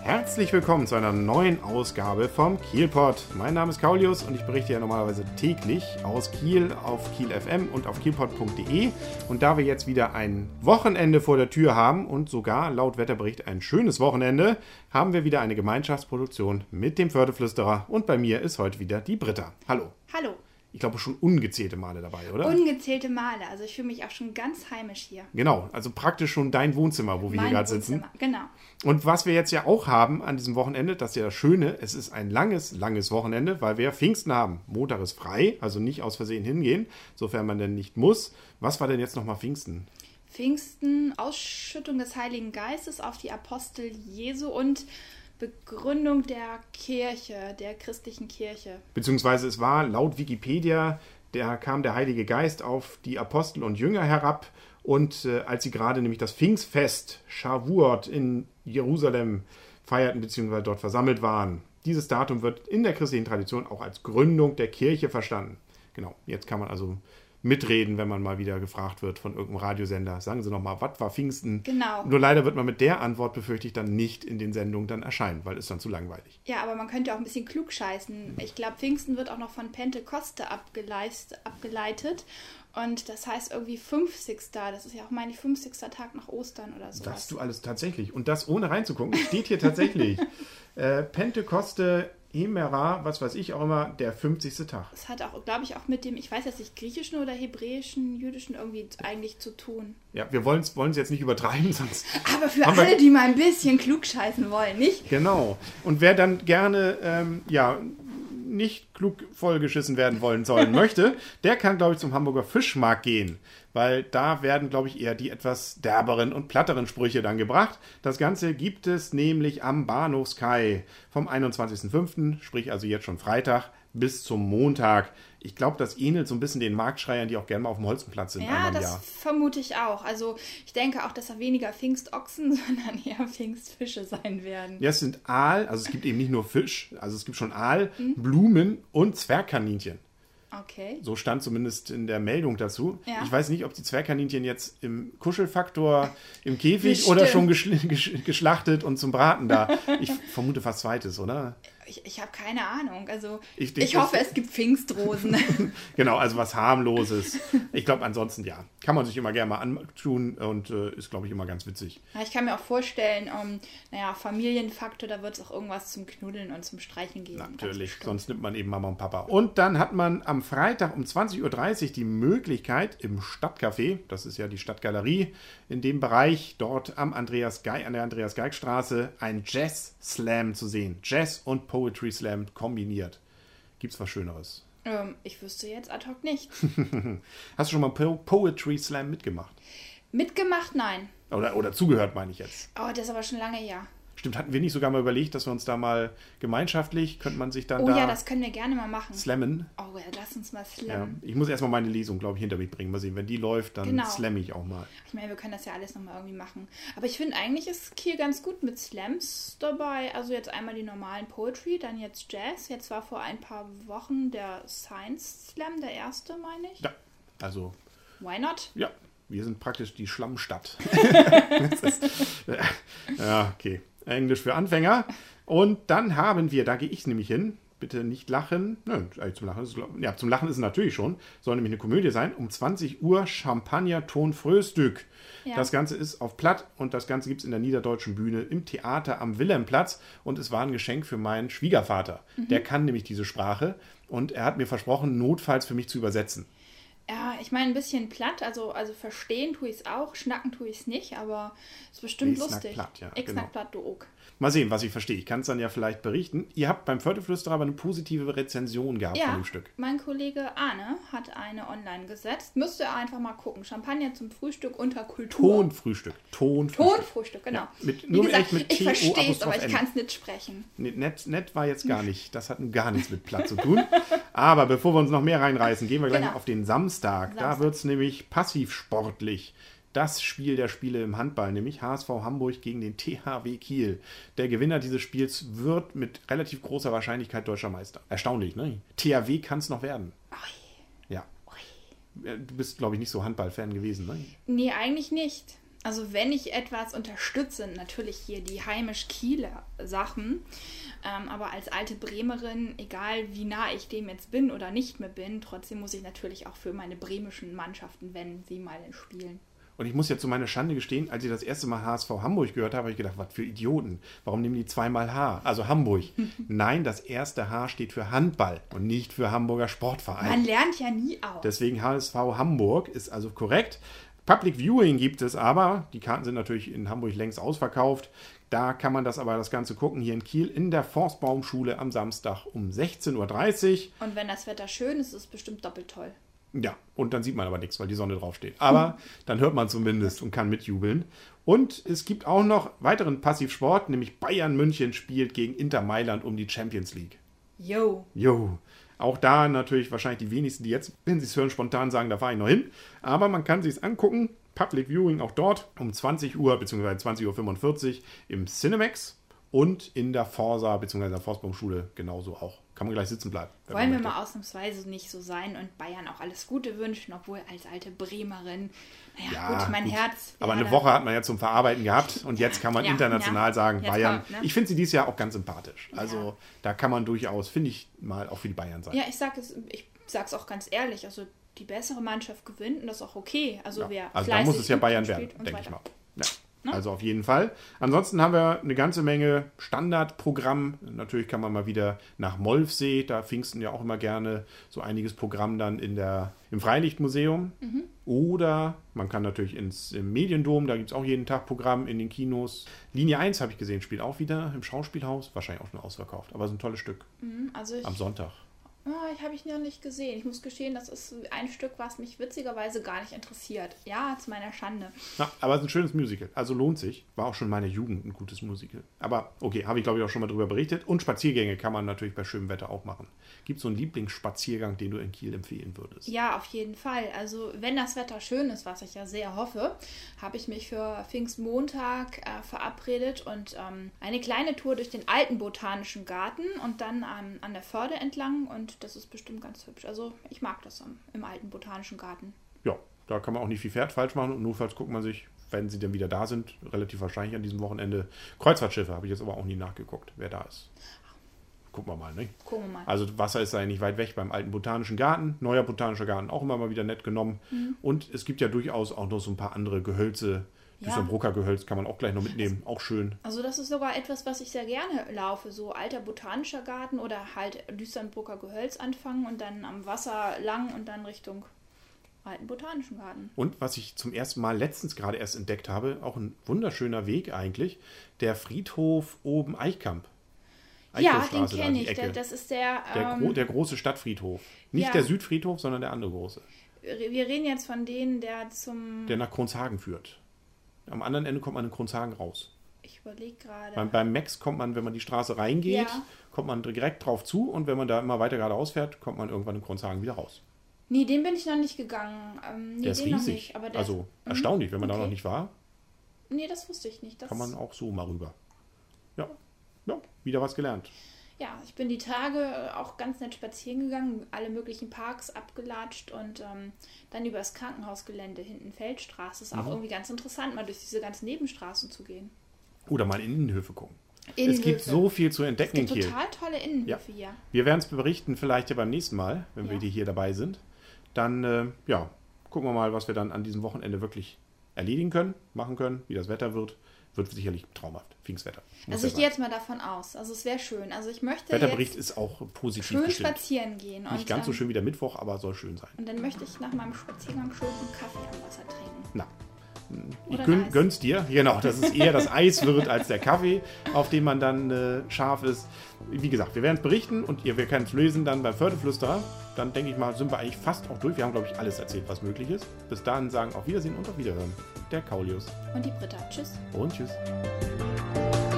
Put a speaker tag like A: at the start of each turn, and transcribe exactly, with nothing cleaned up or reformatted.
A: Herzlich willkommen zu einer neuen Ausgabe vom Kielpot. Mein Name ist Kaulius und ich berichte ja normalerweise täglich aus Kiel auf Kiel F M und auf kielpot punkt de. Und da wir jetzt wieder ein Wochenende vor der Tür haben und sogar laut Wetterbericht ein schönes Wochenende, haben wir wieder eine Gemeinschaftsproduktion mit dem Pferdeflüsterer. Und bei mir ist heute wieder die Britta. Hallo.
B: Hallo.
A: Ich glaube schon ungezählte Male dabei, oder?
B: Ungezählte Male. Also ich fühle mich auch schon ganz heimisch hier.
A: Genau, also praktisch schon dein Wohnzimmer, wo wir
B: Mein
A: hier gerade sitzen.
B: Wohnzimmer, genau.
A: Und was wir jetzt ja auch haben an diesem Wochenende, das ist ja das Schöne, es ist ein langes, langes Wochenende, weil wir Pfingsten haben. Montag ist frei, also nicht aus Versehen hingehen, sofern man denn nicht muss. Was war denn jetzt nochmal Pfingsten?
B: Pfingsten, Ausschüttung des Heiligen Geistes auf die Apostel Jesu und Begründung der Kirche, der christlichen Kirche.
A: Beziehungsweise es war laut Wikipedia, da kam der Heilige Geist auf die Apostel und Jünger herab und äh, als sie gerade nämlich das Pfingstfest Shavuot in Jerusalem feierten bzw. dort versammelt waren. Dieses Datum wird in der christlichen Tradition auch als Gründung der Kirche verstanden. Genau, jetzt kann man also mitreden, wenn man mal wieder gefragt wird von irgendeinem Radiosender. Sagen Sie noch mal, was war Pfingsten?
B: Genau.
A: Nur leider wird man mit der Antwort, befürchte ich, dann nicht in den Sendungen dann erscheinen, weil es dann zu langweilig.
B: Ja, aber man könnte auch ein bisschen klug scheißen. Ich glaube, Pfingsten wird auch noch von Pentekoste abgeleist, abgeleitet. Und das heißt irgendwie fünfzigster Das ist ja auch, meine ich, fünfzigster Tag nach Ostern oder sowas.
A: Das du alles tatsächlich. Und das ohne reinzugucken. Steht hier tatsächlich. äh, Pentekoste Emera, was weiß ich auch immer, der fünfzigste Tag.
B: Das hat auch, glaube ich, auch mit dem, ich weiß jetzt nicht, griechischen oder hebräischen, jüdischen irgendwie eigentlich zu tun.
A: Ja, wir wollen es jetzt nicht übertreiben, sonst...
B: Aber für alle, wir... die mal ein bisschen klugscheißen wollen, nicht?
A: Genau. Und wer dann gerne, ähm, ja... nicht klug vollgeschissen werden wollen sollen möchte, der kann, glaube ich, zum Hamburger Fischmarkt gehen, weil da werden, glaube ich, eher die etwas derberen und platteren Sprüche dann gebracht. Das Ganze gibt es nämlich am Bahnhofskai vom einundzwanzigsten fünften, sprich also jetzt schon Freitag, bis zum Montag. Ich glaube, das ähnelt so ein bisschen den Marktschreiern, die auch gerne mal auf dem Holzenplatz sind.
B: Ja, das
A: Jahr.
B: vermute ich auch. Also ich denke auch, dass da weniger Pfingstochsen, sondern eher Pfingstfische sein werden.
A: Ja, es sind Aal, also es gibt eben nicht nur Fisch, also es gibt schon Aal, mhm. Blumen und Zwergkaninchen.
B: Okay.
A: So stand zumindest in der Meldung dazu.
B: Ja.
A: Ich weiß nicht, ob die Zwergkaninchen jetzt im Kuschelfaktor im Käfig
B: Bestimmt.
A: oder schon geschl- gesch- geschlachtet und zum Braten da. Ich vermute fast zweites, oder?
B: Ich, ich habe keine Ahnung. Also
A: ich,
B: ich hoffe, es gibt Pfingstrosen.
A: Genau, also was harmloses. Ich glaube, ansonsten ja. Kann man sich immer gerne mal antun und äh, ist, glaube ich, immer ganz witzig.
B: Ja, ich kann mir auch vorstellen, um, naja, Familienfaktor, da wird es auch irgendwas zum Knuddeln und zum Streicheln geben.
A: Natürlich, sonst nimmt man eben Mama und Papa. Und dann hat man am Freitag um zwanzig Uhr dreißig die Möglichkeit im Stadtcafé, das ist ja die Stadtgalerie, in dem Bereich dort am Andreas Geig, an der Andreas-Geig-Straße ein Jazz-Slam zu sehen. Jazz und Poetry Slam kombiniert. Gibt's was Schöneres?
B: Ähm, ich wüsste jetzt ad hoc nicht.
A: Hast du schon mal po- Poetry Slam mitgemacht?
B: Mitgemacht? Nein.
A: Oder, oder zugehört, meine ich jetzt.
B: Oh, das ist aber schon lange her.
A: Stimmt, hatten wir nicht sogar mal überlegt, dass wir uns da mal gemeinschaftlich, könnte man sich dann
B: oh,
A: da...
B: Oh ja, das können wir gerne mal machen.
A: Slammen.
B: Oh ja, lass uns mal slammen.
A: Ja, ich muss erstmal meine Lesung, glaube ich, hinter mich bringen. Mal sehen, wenn die läuft, dann
B: genau.
A: slamme ich auch mal.
B: Ich meine, wir können das ja alles nochmal irgendwie machen. Aber ich finde, eigentlich ist Kiel ganz gut mit Slams dabei. Also jetzt einmal die normalen Poetry, dann jetzt Jazz. Jetzt war vor ein paar Wochen der Science Slam, der erste, meine ich.
A: Ja, also...
B: Why not?
A: Ja, wir sind praktisch die Schlammstadt. ist, ja, okay. Englisch für Anfänger. Und dann haben wir, da gehe ich nämlich hin, bitte nicht lachen. Nö, zum Lachen ist, ja, zum Lachen ist es natürlich schon. Soll nämlich eine Komödie sein. Um zwanzig Uhr Champagner Ton Fröhstück. Ja. Das Ganze ist auf Platt und das Ganze gibt es in der Niederdeutschen Bühne im Theater am Wilhelmplatz. Und es war ein Geschenk für meinen Schwiegervater. Mhm. Der kann nämlich diese Sprache und er hat mir versprochen, notfalls für mich zu übersetzen.
B: Ja, ich meine ein bisschen platt, also, also verstehen tue ich es auch, schnacken tue ich es nicht, aber es ist bestimmt
A: ich
B: lustig.
A: Platt, ja,
B: ich
A: genau.
B: snack platt, du auch.
A: Mal sehen, was ich verstehe. Ich kann es dann ja vielleicht berichten. Ihr habt beim Pferdeflüsterer aber eine positive Rezension gehabt
B: ja,
A: von dem Stück.
B: Mein Kollege Arne hat eine online gesetzt. Müsst ihr einfach mal gucken. Champagner zum Frühstück unter Kultur.
A: Tonfrühstück. Tonfrühstück,
B: Tonfrühstück genau.
A: Ja, mit,
B: Wie
A: nur
B: gesagt,
A: echt mit
B: ich verstehe es, aber ich
A: N.
B: kann es nicht sprechen.
A: Nee, nett, nett war jetzt gar nicht. Das hat gar nichts mit Platt zu tun. Aber bevor wir uns noch mehr reinreißen, gehen wir gleich
B: genau.
A: mal auf den Samstag.
B: Samstag.
A: Da wird es nämlich passivsportlich. Das Spiel der Spiele im Handball, nämlich H S V Hamburg gegen den T H W Kiel. Der Gewinner dieses Spiels wird mit relativ großer Wahrscheinlichkeit deutscher Meister. Erstaunlich, ne? T H W kann es noch werden.
B: Ui.
A: Ja.
B: Ui.
A: Du bist, glaube ich, nicht so Handball-Fan gewesen, ne?
B: Nee, eigentlich nicht. Also wenn ich etwas unterstütze, natürlich hier die heimisch-Kieler Sachen, ähm, aber als alte Bremerin, egal wie nah ich dem jetzt bin oder nicht mehr bin, trotzdem muss ich natürlich auch für meine bremischen Mannschaften, wenn sie mal spielen.
A: Und ich muss ja zu meiner Schande gestehen, als ich das erste Mal H S V Hamburg gehört habe, habe ich gedacht, was für Idioten. Warum nehmen die zweimal H? Also Hamburg. Nein, das erste H steht für Handball und nicht für Hamburger Sportverein.
B: Man lernt ja nie aus.
A: Deswegen H S V Hamburg ist also korrekt. Public Viewing gibt es aber. Die Karten sind natürlich in Hamburg längst ausverkauft. Da kann man das aber das Ganze gucken, hier in Kiel in der Forstbaumschule am Samstag um sechzehn Uhr dreißig.
B: Und wenn das Wetter schön ist, ist es bestimmt doppelt toll.
A: Ja, und dann sieht man aber nichts, weil die Sonne draufsteht. Aber dann hört man zumindest und kann mitjubeln. Und es gibt auch noch weiteren Passivsport, nämlich Bayern München spielt gegen Inter Mailand um die Champions League.
B: Jo.
A: Jo. Auch da natürlich wahrscheinlich die wenigsten, die jetzt, wenn sie es hören, spontan sagen, da fahre ich noch hin. Aber man kann sich es angucken. Public Viewing auch dort um zwanzig Uhr bzw. zwanzig Uhr fünfundvierzig im Cinemax und in der Forsa bzw. der Forstbaumschule genauso auch. Kann man gleich sitzen bleiben.
B: Wollen wir mal ausnahmsweise nicht so sein und Bayern auch alles Gute wünschen, obwohl als alte Bremerin, naja,
A: ja,
B: gut, mein
A: gut.
B: Herz.
A: Aber eine Woche hat man ja zum Verarbeiten gehabt und jetzt kann man
B: ja,
A: international
B: ja.
A: sagen,
B: Jetzt
A: Bayern.
B: kommt, ne?
A: Ich finde sie dieses Jahr auch ganz sympathisch. Also
B: Ja.
A: da kann man durchaus, finde ich, mal auch für die Bayern sein.
B: Ja, ich sage es, ich sag's auch ganz ehrlich, also die bessere Mannschaft gewinnt und das ist auch okay. Also
A: Ja.
B: wer
A: Also da
B: fleißig
A: muss es ja Bayern
B: spielt
A: werden,
B: und
A: denke ich
B: weiter.
A: mal. Ja.
B: Ne?
A: Also auf jeden Fall. Ansonsten haben wir eine ganze Menge Standardprogramm. Natürlich kann man mal wieder nach Molfsee, da Pfingsten ja auch immer gerne so einiges Programm dann in der, im Freilichtmuseum.
B: Mhm.
A: Oder man kann natürlich ins im Mediendom, da gibt es auch jeden Tag Programm in den Kinos. Linie eins habe ich gesehen, spielt auch wieder im Schauspielhaus. Wahrscheinlich auch schon ausverkauft, aber es ist ein tolles Stück.
B: Mhm, Also ich,
A: Am Sonntag.
B: Ah, ich habe ich noch nicht gesehen. Ich muss gestehen, das ist ein Stück, was mich witzigerweise gar nicht interessiert. Ja, zu meiner Schande.
A: Ja, aber es ist ein schönes Musical. Also lohnt sich. War auch schon in meiner Jugend ein gutes Musical. Aber okay, habe ich glaube ich auch schon mal drüber berichtet. Und Spaziergänge kann man natürlich bei schönem Wetter auch machen. Gibt es so einen Lieblingsspaziergang, den du in Kiel empfehlen würdest?
B: Ja, auf jeden Fall. Also wenn das Wetter schön ist, was ich ja sehr hoffe, habe ich mich für Pfingstmontag äh, verabredet und ähm, eine kleine Tour durch den alten Botanischen Garten und dann ähm, an der Förde entlang und das ist bestimmt ganz hübsch. Also ich mag das am, im alten Botanischen Garten.
A: Ja, da kann man auch nicht viel Pferd falsch machen. Und notfalls guckt man sich, wenn sie denn wieder da sind, relativ wahrscheinlich an diesem Wochenende, Kreuzfahrtschiffe. Habe ich jetzt aber auch nie nachgeguckt, wer da ist. Gucken wir mal, ne?
B: Gucken wir mal.
A: Also Wasser ist ja nicht weit weg beim alten Botanischen Garten. Neuer Botanischer Garten auch immer mal wieder nett genommen.
B: Mhm.
A: Und es gibt ja durchaus auch noch so ein paar andere Gehölze.
B: Ja.
A: Düsseldorfer Gehölz kann man auch gleich noch mitnehmen. Auch schön.
B: Also das ist sogar etwas, was ich sehr gerne laufe. So alter Botanischer Garten oder halt Düsseldorfer Gehölz anfangen und dann am Wasser lang und dann Richtung alten Botanischen Garten.
A: Und was ich zum ersten Mal letztens gerade erst entdeckt habe, auch ein wunderschöner Weg eigentlich, der Friedhof oben Eichkamp.
B: Ja, den
A: Eichhofstraße da,
B: kenne
A: die
B: ich.
A: Ecke.
B: Der, das ist der...
A: Der,
B: Ähm,
A: gro der große Stadtfriedhof. Nicht
B: ja.
A: der Südfriedhof, sondern der andere große.
B: wir reden jetzt von denen, der zum...
A: Der nach Kronshagen führt. Am anderen Ende kommt man in Kronshagen raus.
B: Ich überlege gerade.
A: Beim, beim Max kommt man, wenn man die Straße reingeht,
B: Ja.
A: kommt man direkt drauf zu und wenn man da immer weiter geradeaus fährt, kommt man irgendwann in Kronshagen wieder raus.
B: Nee, den bin ich noch nicht gegangen. Ähm, nee,
A: Der ist
B: den noch
A: riesig.
B: nicht. Aber der
A: Also
B: ist,
A: erstaunlich, wenn man
B: okay.
A: da noch nicht war,
B: Nee, das wusste ich nicht. Das,
A: kann man auch so mal rüber. Ja, ja, wieder was gelernt.
B: Ja, ich bin die Tage auch ganz nett spazieren gegangen, alle möglichen Parks abgelatscht und ähm, dann über das Krankenhausgelände hinten Feldstraße. Ist auch
A: Mhm.
B: irgendwie ganz interessant, mal durch diese ganzen Nebenstraßen zu gehen.
A: Oder mal in Innenhöfe gucken. Es
B: Innenhöfe.
A: gibt so viel zu
B: Es
A: entdecken
B: gibt
A: in Kiel.
B: total tolle Innenhöfe hier.
A: Wir werden es berichten, vielleicht ja beim nächsten Mal, wenn wir
B: Ja.
A: die hier dabei sind. Dann, äh, ja, gucken wir mal, was wir dann an diesem Wochenende wirklich erledigen können, machen können, wie das Wetter wird. Wird sicherlich traumhaft. Pfingstwetter. Muss
B: Also
A: ja
B: ich gehe
A: sein.
B: jetzt mal davon aus. Also es wäre schön. Also ich möchte
A: Wetterbericht
B: jetzt
A: ist auch positiv
B: schön
A: gestimmt.
B: spazieren gehen.
A: Nicht
B: und,
A: ganz so
B: ähm,
A: schön wie der Mittwoch, aber soll schön sein.
B: Und dann möchte ich nach meinem Spaziergang schön einen Kaffee am Wasser trinken.
A: Na, ich
B: Oder
A: gönn,
B: Eis.
A: gönn's dir. Genau, dass es eher das Eis wird als der Kaffee, auf dem man dann äh, scharf ist. Wie gesagt, wir werden es berichten und ihr, wir können es lösen dann beim Förderflüsterer. Dann denke ich mal, sind wir eigentlich fast auch durch. Wir haben, glaube ich, alles erzählt, was möglich ist. Bis dahin sagen auf Wiedersehen und auf Wiederhören. Der Kaulius.
B: Und die Britta. Tschüss.
A: Und tschüss.